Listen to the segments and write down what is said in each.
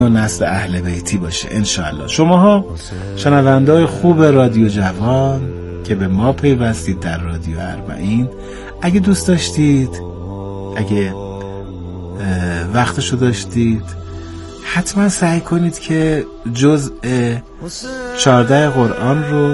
و نسل اهل بیتی باشه انشاءالله. شماها شنونده‌های خوب رادیو جوان که به ما پیوستید در رادیو اربعین، اگه دوست داشتید، اگه وقتشو داشتید، حتما سعی کنید که جزء 14 قرآن رو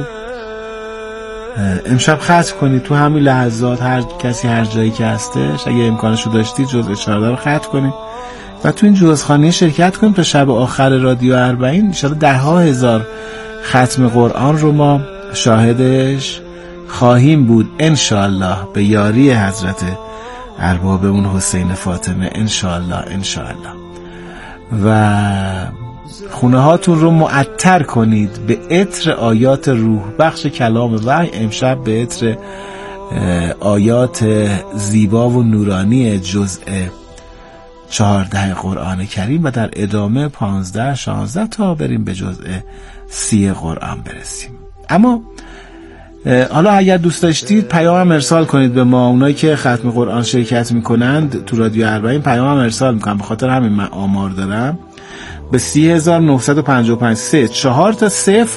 امشب ختم کنید. تو همین لحظات هر کسی هر جایی که هستش اگه امکانشو داشتید جزء 14 رو ختم کنید و تو این جزخوانی شرکت کنید تا شب آخر رادیو اربعین ان شاءالله ده ها هزار ختم قرآن رو ما شاهدش خواهیم بود انشاءالله، به یاری حضرت اربابمون حسین فاطمه انشاءالله. و خونه هاتون رو معطر کنید به عطر آیات روح بخش کلام وحی. امشب به عطر آیات زیبا و نورانی جزء 14 قرآن کریم و در ادامه 15 16 تا بریم به جزء 30 قرآن برسیم. اما حالا اگر دوست داشتید پیام ارسال کنید به ما. اونایی که ختم قرآن شرکت میکنند تو رادیو اربعین پیام ارسال میکنن، به خاطر همین من آمار دارم. به 3955 4 تا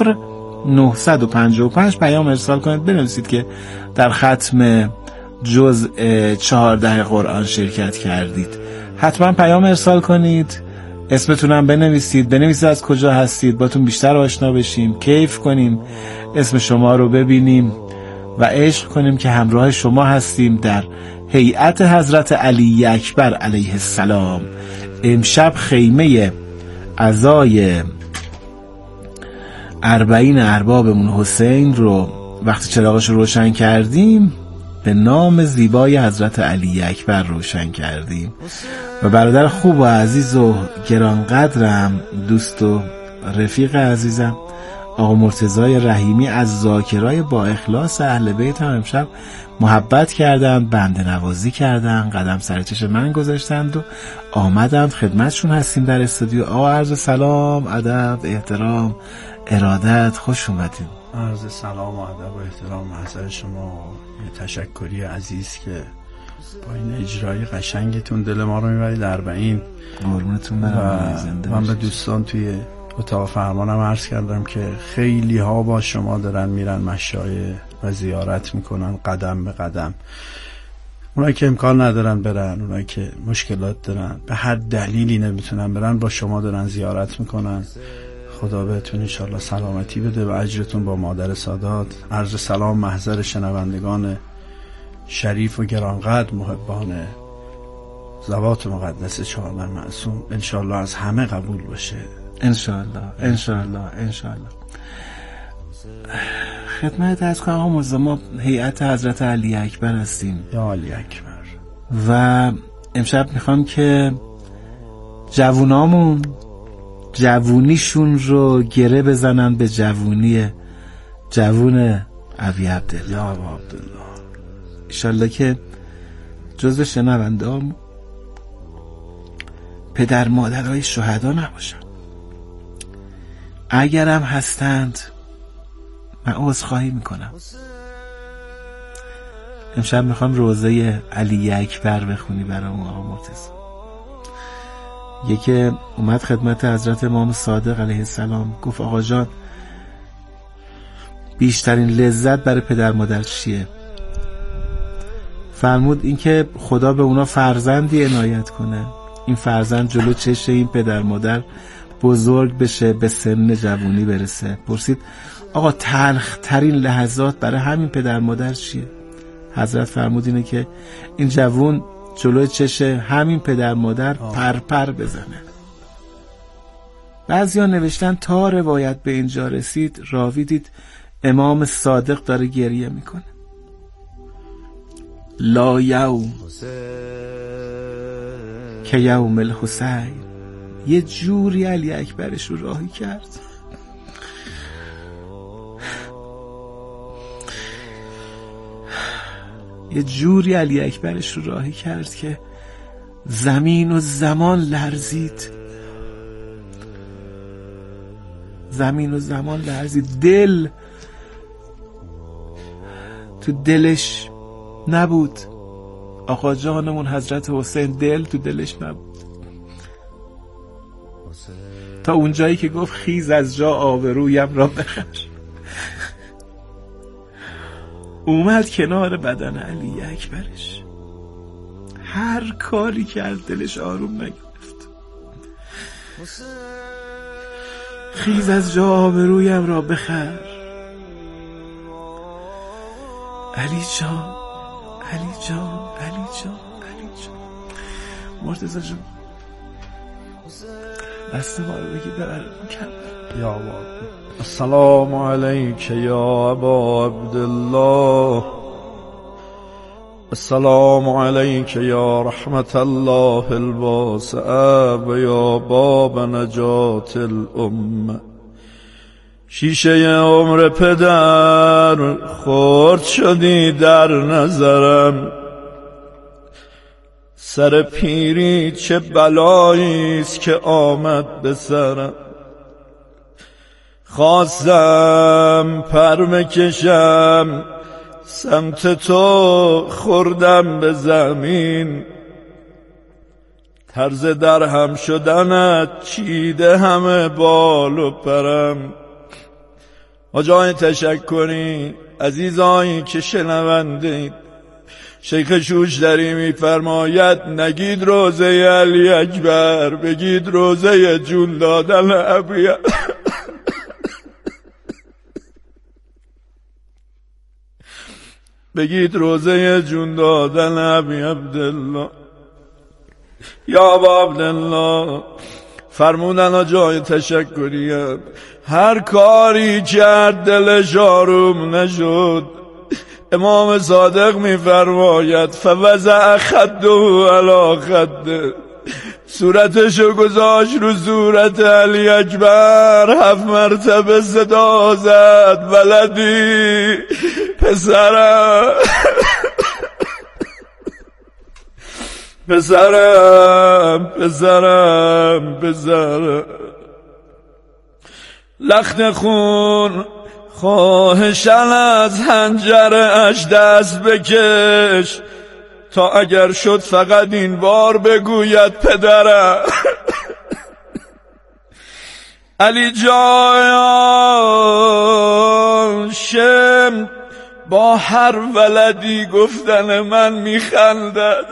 0955 پیام ارسال کنید، بنویسید که در ختم جزء 14 قرآن شرکت کردید. حتما پیام ارسال کنید، اسمتونم بنویسید از کجا هستید، باتون بیشتر آشنا بشیم، کیف کنیم، اسم شما رو ببینیم و عشق کنیم که همراه شما هستیم در هیئت حضرت علی اکبر علیه السلام. امشب خیمه عزای 40 اربابمون حسین رو وقتی چراغش رو روشن کردیم به نام زیبای حضرت علی اکبر روشن کردیم و برادر خوب و عزیز و گرانقدرم، دوست و رفیق عزیزم آقا مرتضی رحیمی از ذاکرای با اخلاص اهل بیت هم امشب محبت کردند، بنده نوازی کردند، قدم سر چشم من گذاشتند و آمدند خدمتشون هستیم در استودیو. آقا عرض سلام، ادب، احترام، ارادت، خوش اومدید. عرض سلام و ادب و احترام محضر شما. یه تشکری عزیز که با این اجرای قشنگتون دل ما رو میبرید اربعین. قربونتون برم. من به دوستان توی اتاق فرمانم عرض کردم که خیلی ها با شما دارن میرن مشایخ و زیارت میکنن قدم به قدم. اونایی که امکان ندارن برن، اونایی که مشکلات دارن، به هر دلیلی نمیتونن برن، با شما دارن زیارت میکنن. خدا بهتون انشالله سلامتی بده و اجرتون با مادر سادات. عرض سلام محضر شنوندگان شریف و گرانقدر محبان ذوات مقدس چهارمن معصوم، انشالله از همه قبول باشه انشالله. خدمت از کنم آقا مرتضی، ما هیئت حضرت علی اکبر هستیم. یا علی اکبر. و امشب میخوام که جوونامون جوونیشون رو گره بزنن به جوون ابی عبدالله. یا ابا عبدالله. انشالله که جزو شنونده‌ام پدر مادرهای شهدا نباشن. اگرم هستند من عذرخواهی میکنم. امشب میخوام روزه علی اکبر بخونی برام آقا مرتضی. یکی اومد خدمت حضرت امام صادق علیه السلام گفت آقا جان بیشترین لذت برای پدر مادر چیه؟ فرمود این که خدا به اونا فرزندی عنایت کنه، این فرزند جلو چشم این پدر مادر بزرگ بشه، به سن جوانی برسه. پرسید آقا تلخ ترین لحظات برای همین پدر مادر چیه؟ حضرت فرمود اینه که این جوون جلوی چشم همین پدر مادر پرپر بزنه. بعضیا نوشتن تا روایت به اینجا رسید راوی دید امام صادق داره گریه میکنه. لا یوم که یوم الحسین. یه جوری علی اکبرش رو راهی کرد، یه جوری علی اکبرش رو راهی کرد که زمین و زمان لرزید. دل تو دلش نبود. آقا جانمون حضرت حسین دل تو دلش نبود. تا اون جایی که گفت خیز از جا آبرویم را بخر. اومد کنار بدن علی اکبرش، هر کاری کرد دلش آروم نگرفت. خیز از جا آبرویم را بخر. علی جان، علی جان، علی جان، علی جان. مرتضی جان دست ما رو بگی ببرم کم. یا الله. السلام علیک یا ابا عبدالله، السلام علیک یا رحمت الله الواسعه و یا باب نجات الامه. شیشه عمر پدر خرد شدی در نظرم، سر پیری چه بلاییست که آمد به سرم. خواستم پر بکشم سمت تو، خوردم به زمین. طرز درهم شدنت چیده همه بال و پرم. آجای تشکری عزیزانی که شنونده، شیخ شوشتری میفرماید نگید روزه علی اکبر، بگید روزه جون دادن ابی. بگید روزه جون دادن ابی عبدالله. یا ابا عبدالله فرمودن آجای تشکریه، هر کاری کرد دلش آروم نشد. امام صادق میفرماید فوضع خده علی خده، صورتشو گذاشت رو صورت علی اکبر، 7 مرتبه صدا زد ولدی، پسرم، پسرم، پسرم، پسرم. لخت خون خواهشن از حنجرش دست بکش، تا اگر شد فقط این بار بگوید پدرم. علی جان شم با هر ولدی گفتن من میخندد.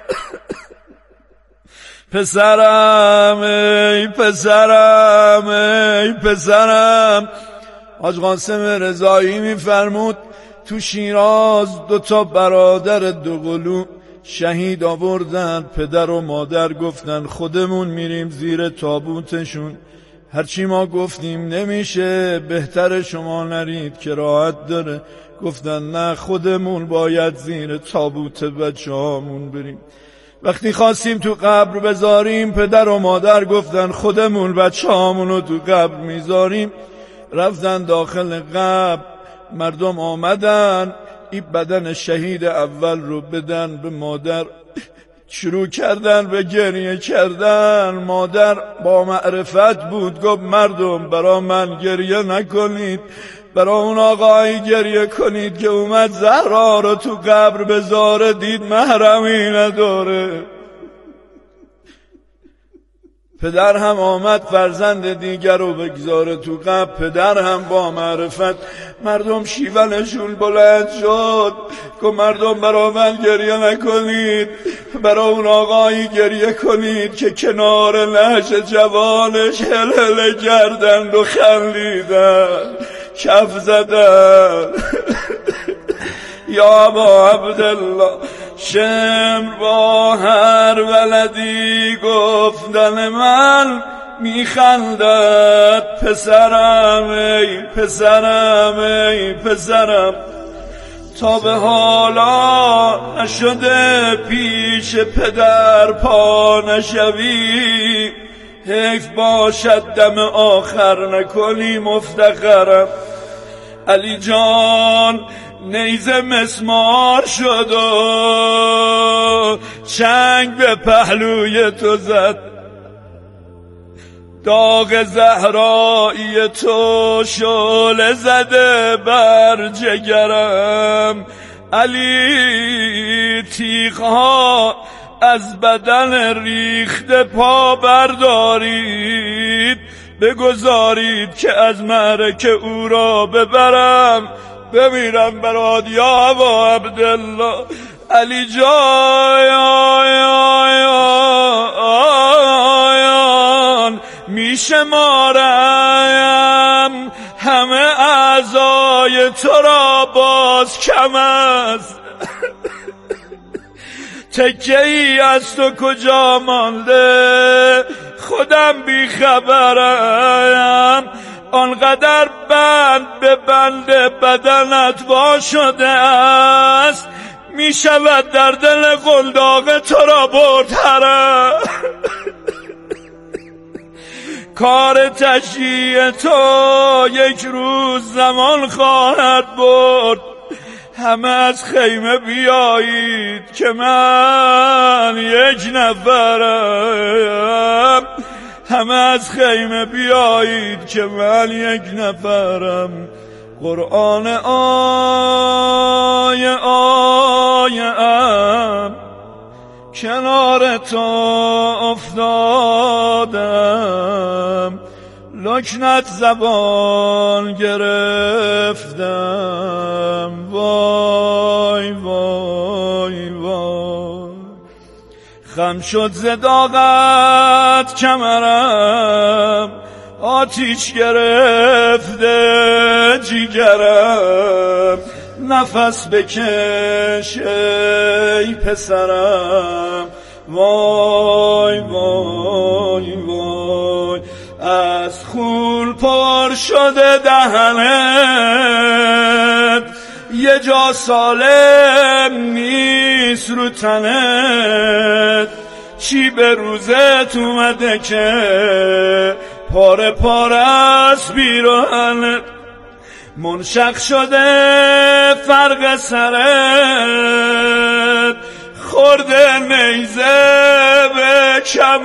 پسرم ای پسرم ای پسرم. حاج قاسم رضایی میفرمود تو شیراز 2 برادر دوقلو شهید آوردن. پدر و مادر گفتن خودمون میریم زیر تابوتشون، هرچی ما گفتیم نمیشه، بهتر شما نرید که راحت داره. گفتن نه خودمون باید زیر تابوت بچه‌هامون بریم. وقتی خواستیم تو قبر بذاریم پدر و مادر گفتن خودمون بچه‌هامونو تو قبر میذاریم. رفتن داخل قبر، مردم آمدن این بدن شهید اول رو بدن به مادر، شروع کردن به گریه کردن. مادر با معرفت بود گفت مردم برا من گریه نکنید، برا اون آقایی گریه کنید که اومد زهرا رو تو قبر بذاره، دید محرمی نداره. پدر هم آمد فرزند دیگر رو بگذاره تو قبر، پدر هم با معرفت. مردم شیونشون بلند شد که مردم برا من گریه نکنید، برا اون آقایی گریه کنید که کنار نعش جوانش هلهله کردند و خندیدن، کف زدن. یا ابا عبدالله شمر با هر ولدی گفتن من میخندد. پسرم ای پسرم ای پسرم. تا به حالا نشده پیش پدر پا نشوی، حیف باشد دم آخر نکنی مفتخرم. علی جان نیزه مسمار شد و چنگ به پهلوی تو زد، داغ زهرایی تو شعله زده بر جگرم. علی تیغها از بدن ریخته پا بردارید، بگذارید که از معرکه او را ببرم، بمیرم برات یا ابا عبدالله. علی جان میشمارم همه اعضای تو را، باز کم است. تکه ای از تو کجا مانده خودم بیخبرم، آنقدر بند به بند بدنت وا شده است، می شود در دل قلداق تو را برترم. کار تشییع تو یک روز زمان خواهد برد. همه از خیمه بیایید که من یک نفرم، همه از خیمه بیایید که من یک نفرم. قرآن آیه ام کنار تو افتادم، لکنت زبان گرفتم. وای وای وای، خم شد ز داغت کمرم، آتیش گرفته جیگرم. نفس بکش ای پسرم، وای وای وای، از خون پر شده دهنت، یه جا سالم نیست رو تنت. چی به روزت اومده که پاره پاره از بیرانت، منشق شده فرق سرت، خورده نیزه به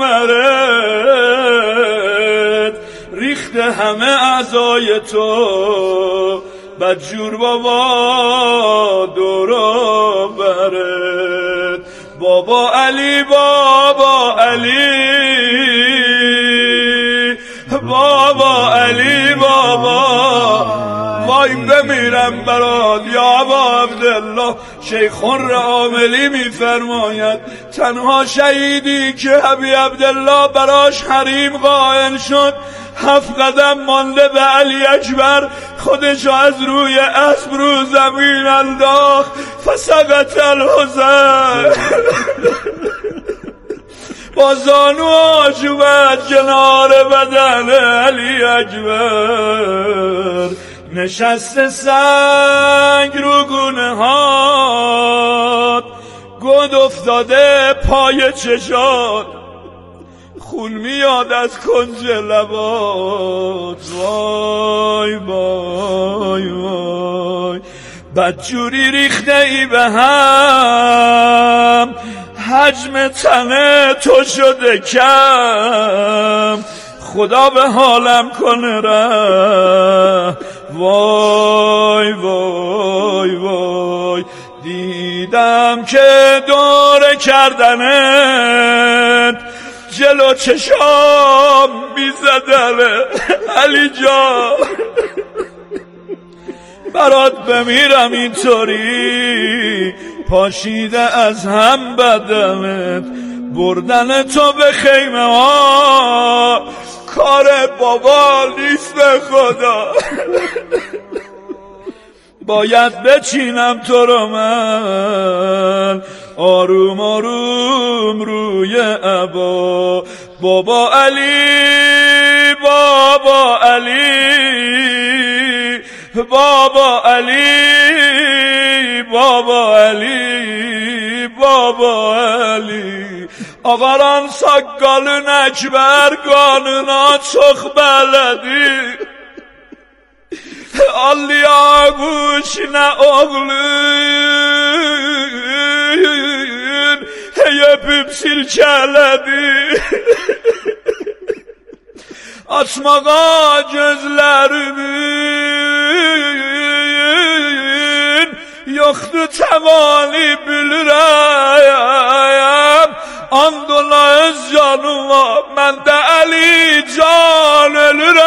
کمرت. ریخته همه اعضای تو بدجور بابا دورو برت. بابا علی بابا علی بابا علی بابا، وای بمیرم برات یا ابا عبدالله. شیخ عاملی میفرماید تنها شهیدی که ابی عبدالله براش حریم قائل شد، 7 قدم مانده به علی اکبر خودشو از روی اسب رو زمین انداخت. فسقط الحزن، با زانو آشوبت کنار بدن علی اکبر. نشسته سنگ رو گونه هات، گود افتاده پای چشات، خون میاد از کنج لبات. وای وای وای، بدجوری ریخته ای به هم، حجم تنه تو شده کم، خدا به حالم کنه ره. وای وای وای، دیدم که دور کردنت جلو چشام بیزدنه. علی جان برات بمیرم اینطوری، پاشیده از هم بدنت. بردن تو به خیمه ها کار بابا نیست به خدا. باید بچینم تو رو من آروم آروم روی عبا. بابا علی بابا علی بابا علی بابا علی بابا علی، آقاران ساگالون اکبر قانونا چخ بلدی، Ali ağuşuna oğlun öpüp silkeledi. Açmağa gözlerimin yoktu temali bilirəm. And ola öz canıma mən də Ali can ölürəm.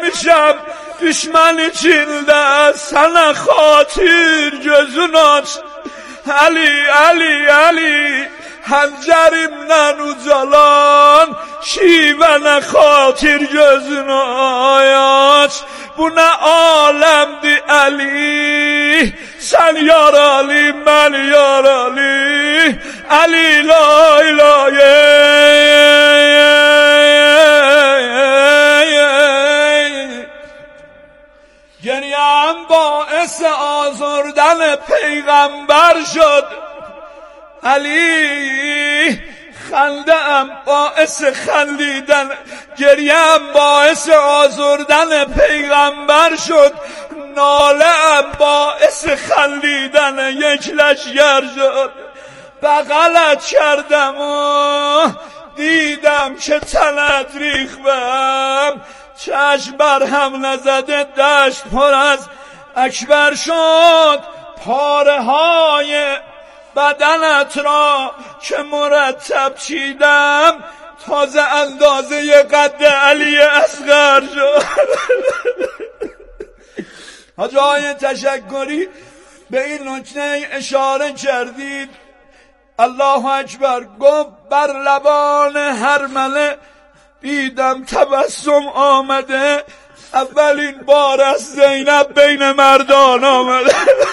میشم düşməni içində sənə xatir gözün aç Ali, Ali, Ali Həncərimdən ucalan şivənə xatir gözün aç Bu nə aləmdir Ali Sən yaralı, mən yaralı Ali, lay, lay گریم باعث آزردن پیغمبر شد علی خنده‌ام باعث خندیدن گریم باعث آزردن پیغمبر شد ناله‌ام باعث خندیدن یک لشگر شد بغلت کردم و دیدم که تنت ریختم چشم بر هم نزده دشت پر از اکبر شد پاره های بدنت را که مرتب چیدم تازه اندازه قد علی اصغر شد حاج آقای تشکری به این نکته اشاره کردید الله اکبر گفت بر لبان هر مله دیدم تبسم آمده اولین بار از زینب بین مردان آمده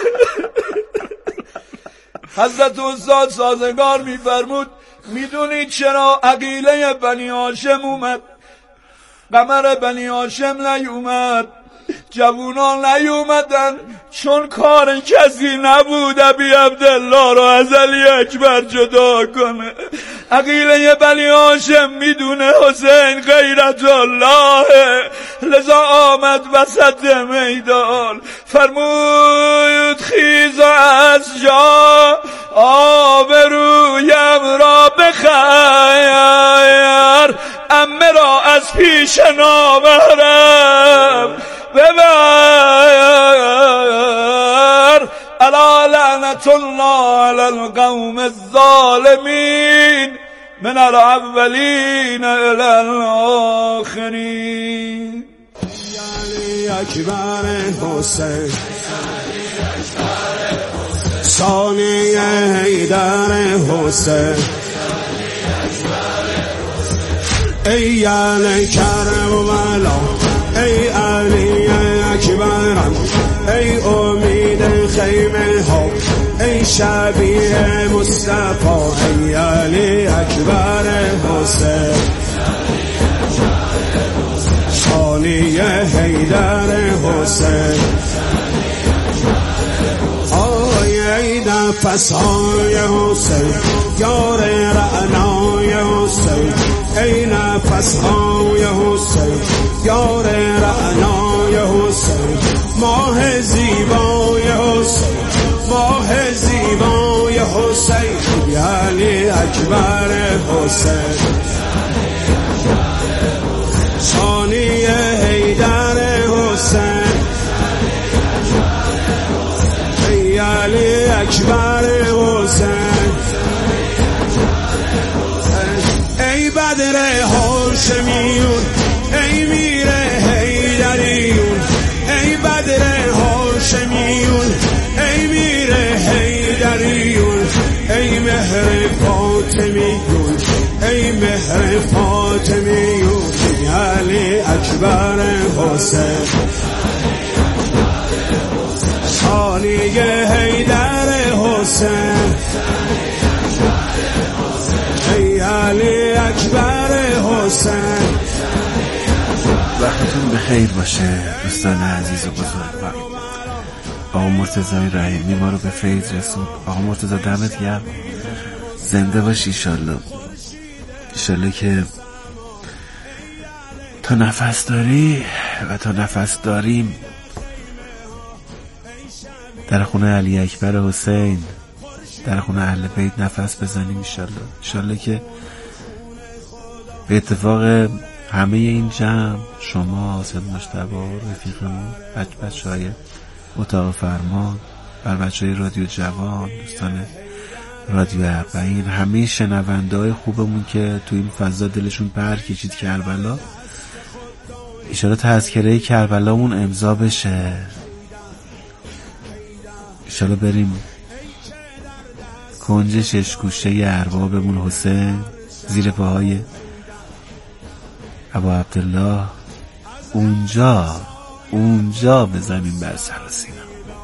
حضرت استاد سازگار میفرمود میدونید چرا عقیله بنی هاشم اومد قمر بنی هاشم نیومد جوونان نیومدن چون کار کسی نبود ابی عبدالله رو از علی اکبر جدا کنه عقیله بنی هاشم میدونه حسین غیرت الله لذا آمد وسط میدان فرمود خیز از جا آبرویم را بخیر عمه را از پیش نامحرم ببر الا لعنت الله علی القوم الظالمین من الاولین الى الاخرین علی اکبر حسین ثانی حیدر حسین ای علی کربلا ای علی اکبرم ای امید خیمه ها ای شبیه مصطفی ای علی اکبر حسین ثانی حیدر حسین ای نفس های حسین یار رعنای حسین ای نفس های حسین یار رعنای حسین ماه زیبای حسین ماه زیبای حسین علی اکبر حسین ثانی حیدر حسین ای علی اکبر حسین ای بدر هاشمیون ای میر حیدریون ای بدر هاشمیون ای میر حیدریون ای مهر فاطمیون ای مهر فاطمیون ای علی اکبر حسین ثانی حیدر حسین ای علی اکبر حسین وقتتون بخیر باشه دوستان عزیز و بزرگ آقا مرتضی رحیمی ما رو به فیض رسون آقا مرتضی دمت گرم زنده باشی ایشالله که تا نفس داری و تا نفس داریم در خونه علی اکبر حسین در خونه اهل بیت نفس بزنیم ایشالله که به اتفاق همه این جمع شما حسین مجتبی رفیقمون بچه‌های اتاق فرمان بر بچه‌های رادیو جوان دوستان رادیو اربعین همه شنونده‌های خوبمون که تو این فضا دلشون پر کشید کربلا ایشالا تذکره کربلامون امضا بشه، ایشالا بریم کنج ششگوشه اربابمون حسین زیر پاهای ابا عبدالله اونجا بزنیم بر سر و سینه.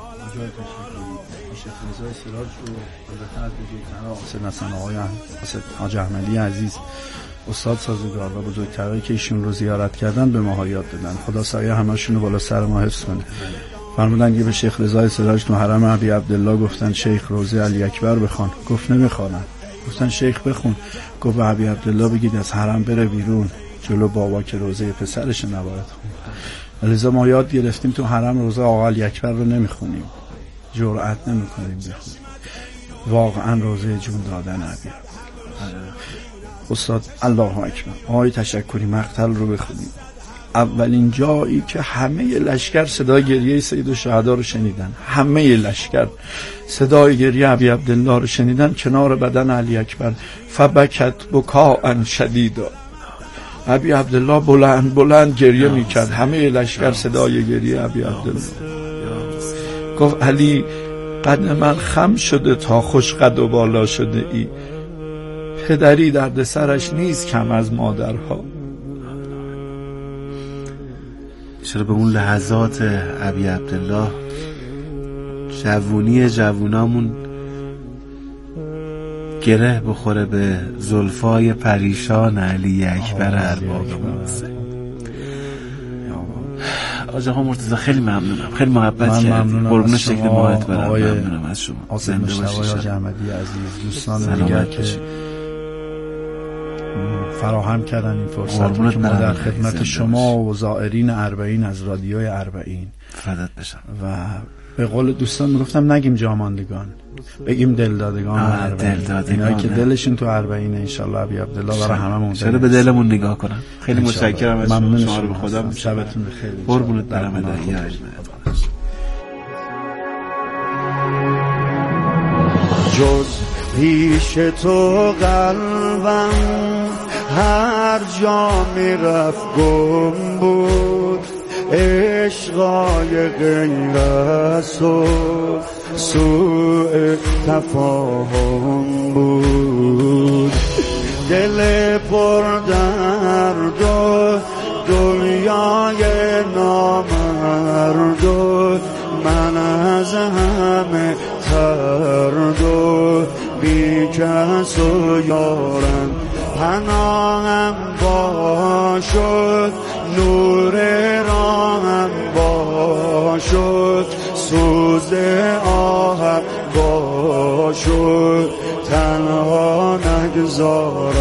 حاج احمدی عزیز استاد سازگار و بزرگترهایی که ایشون رو زیارت کردن به ما یاد دادن، خدا سایه همشون رو بالا سر ما حفظ کنه. فرمودن که به شیخ رضای سراج تو حرم ابی عبدالله گفتن شیخ روزه علی اکبر بخوان، گفت نمیخوانم. گفتن شیخ بخون، گفت به ابی عبدالله بگید از حرم بره بیرون، جلو بابا که روزه پسرش نباید خون. لذا ما یاد گرفتیم تو حرم روزه آقا علی اکبر رو نمیخونیم، جرأت نمیکنیم بخونیم. واقعا روزه جون دادن ابی عبدالله. استاد الله اکبر آقای تشکری مقتل رو بخونیم. اولین جایی که همه لشکر صدای گریه سید الشهدا رو شنیدن، همه لشکر صدای گریه ابی عبدالله رو شنیدن کنار بدن علی اکبر، فبکت بکاء شدیدا. ابی عبدالله بلند گریه میکرد، همه لشکر صدای گریه ابی عبدالله. گفت علی قد من خم شده تا خوش قد و بالا شده ای، پدری درد سرش نیست کم از مادرها. چرا به اون لحظات ابی عبدالله جوونامون گره بخوره به زلفای پریشان علی اکبر اربابمون. آقا مرتضی خیلی ممنونم، خیلی محبت کردید، قربون شکل ماهت برم. ممنونم از شما. زنده باشید حاج احمدی عزیز، دوستان دیگر که فراهم کردن این فرصت که ما در خدمت شما و زائرین اربعین از رادیوی اربعین فدات بشم. و به قول دوستان میگفتم نگیم جاماندگان، بگیم دلدادگان اربعین، اینایی که دلشون تو اربعین. انشالله ابی عبدالله برای هممون چرا به دلمون نگاه کنن. خیلی متشکرم از شما رو به خدا. شبتون بخیر. قربونت برم الهی. جز پیش تو قلبم هر جا میرفت گم بود، عشقای غیر از تو سوء تفاهم بود. دل پر درد و دنیای نامرد و من از همه ترد و بی کس و یارم پناهم باشد، نور راهم باشد، سوز آهم باشد، تنها نگذارد.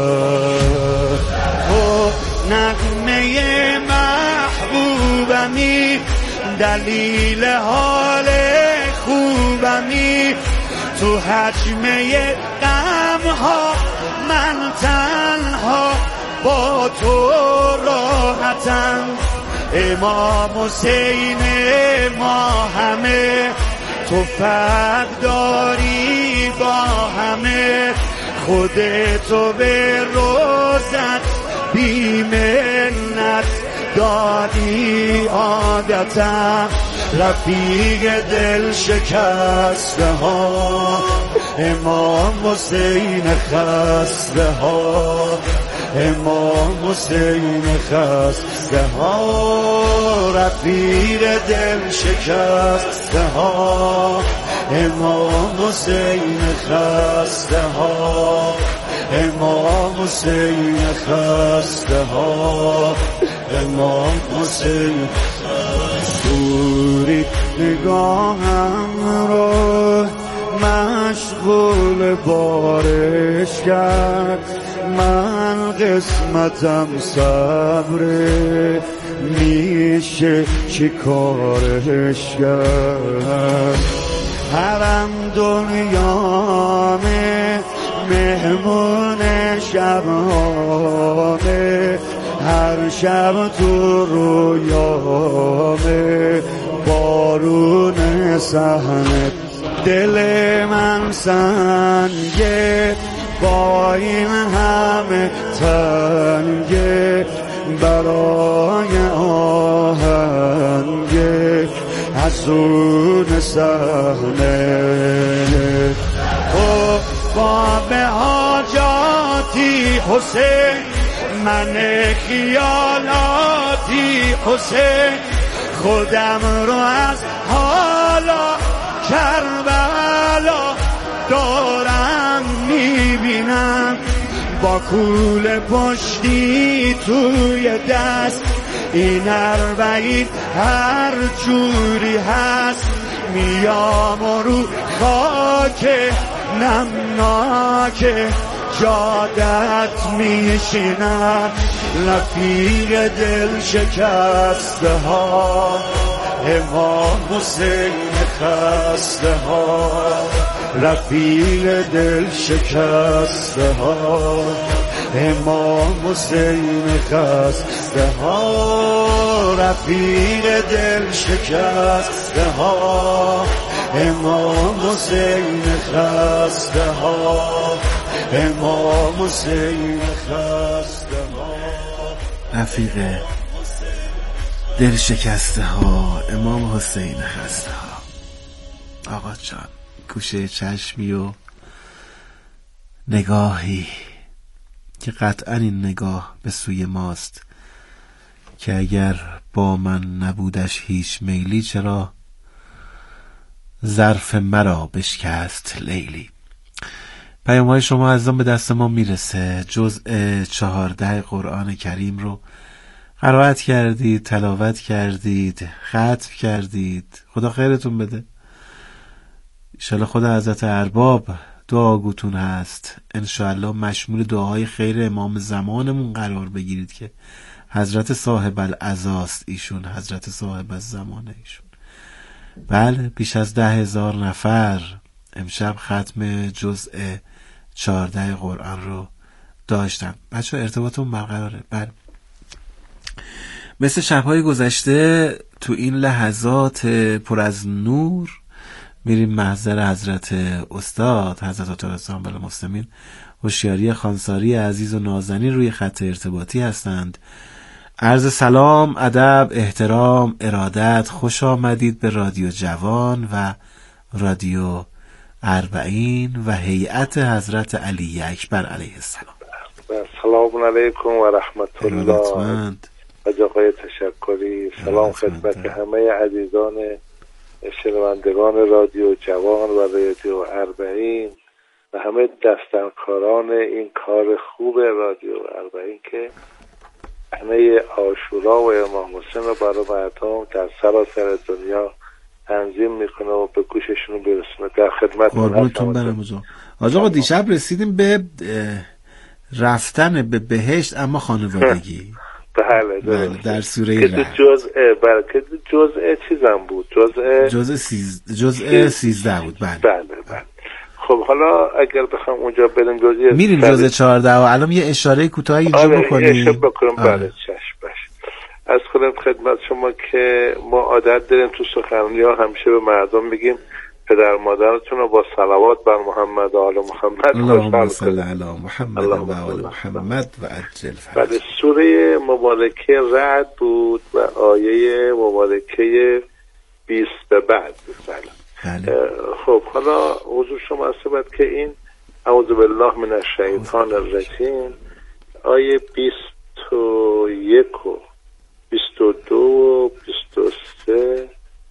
تو نغمه محبوبمی، دلیل حال خوبمی، تو حجمه غمها من تنها با تو راحتم. امام حسین ما همه تو فرق داری با همه، خودتو به روزت بی منت دادی عادتم. رفیق دل شکسته ها امام حسین خسته ها، امام حسین خسته ها، رفیق دل شکسته ها امام حسین خسته ها، امام حسین خسته ها، امام حسین. دوری نگاهم رو مشغول بارش کرد، من قسمتم صبره میشه چیکارش کرد. حرم دنیامه مهمون شبهامه، هر شب تو رویامه بارون صحنه. دل من سنگه با این همه تنگه برای افسون صحنه باب حاجاتی حسین من خیالاتی حسین خودم رو از حالا کربلا دارم میبینم با کول پشتی توی دست این اربعین هر جوری هست میام و رو خاک نمناک جادت میشینم رفیق دل شکسته ها امام حسین خسته ها رفیق دل شکسته ها امام حسین خسته ها رفیق دل شکسته ها امام حسین خسته ها امام حسین خسته ها رفیق دل شکسته ها امام حسین خسته ها. آقا جان گوشه چشمی و نگاهی که قطعا این نگاه به سوی ماست که اگر با من نبودش هیچ میلی چرا ظرف مرا بشکست لیلی. پیام‌های شما عزیزان به دست ما میرسه. جزء 14 قرآن کریم رو قرائت کردید، تلاوت کردید، ختم کردید، خدا خیرتون بده. انشالله خدا حضرت ارباب دعاگوتون هست، انشالله مشمول دعاهای خیر امام زمانمون قرار بگیرید که حضرت صاحب العزاست ایشون، حضرت صاحب الزمان ایشون. بله بیش از 10,000 نفر امشب ختم جزء 14 قرآن رو داشتن. بچه ارتباطمون برقراره. بله مثل شب‌های گذشته تو این لحظات پر از نور میریم محضر حضرت استاد حضرت آتش سلام بر المسلمین هوشیاری خانساری عزیز و نازنین روی خط ارتباطی هستند. عرض سلام، ادب، احترام، ارادت، خوش آمدید به رادیو جوان و رادیو اربعین و هیئت حضرت علی اکبر علیه السلام. سلام علیکم و رحمت الله و جاقای تشکری. سلام خدمت همه عزیزان شنوندگان رادیو جوان و رادیو اربعین و همه دستنکاران این کار خوب رادیو اربعین که همه عاشورا و امام حسین رو برای مردم در سراسر دنیا تنظیم میکنه و به گوششون برسونه. در خدمتتون هستم. آقا دیشب رسیدیم به رفتن به بهشت اما خانوادگی. بله در سوره رعد جزء چیزم بود، جزء 13 بود. بله. خب حالا اگر بخوام اونجا بریم میریم جزء 14 و الان یه اشاره کوتاهی اینجا بکنیم. بله چشم باشه. از خودم خدمت شما که ما عادت داریم تو سخنرانی‌ها همیشه به مردم بگیم پدر مادرتون رو با صلوات بر محمد و آل محمد اللهم صل علی محمد و آل محمد و عجل فرج. بله سوره مبارکه رعد بود و آیه مبارکه 20 به بعد. بله. خب حالا حضور شما صحبت که این اعوذ بالله من الشیطان الرجیم آیه 21 و 22 و 23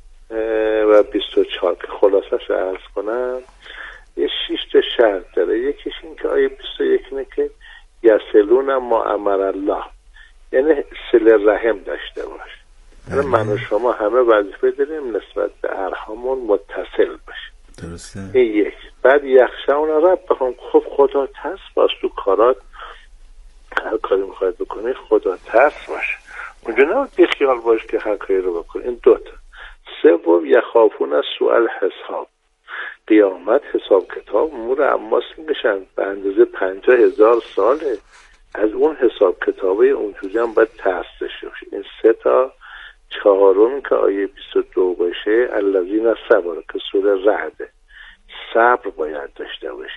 و 24 که خلاصش عرض کنم یه 6 تا شرط داره. یکیش این که آیه 21 اینه که یصلون ما امر الله، یعنی صله رحم داشته باش. یعنی من و شما همه وظیفه داریم نسبت به ارحامون متصل باشیم. درسته. این یک. بعد یخشون ربهم، خب خدا ترس باش تو کارات، هر کاری میخواید بکنی خدا ترس باش، اونجا نباید بیخیال باش که هر کاری رو بکنی. این دوتا. سوم یخافون از سوء حساب، قیامت حساب کتاب امور عماس میگشن به اندازه 50,000 ساله، از اون حساب کتابه اونجوری هم باید ترس داشته باشه. این 3 تا. چهارم که آیه 22 باشه الذین صبر که سوره رعده، صبر باید داشته باشه.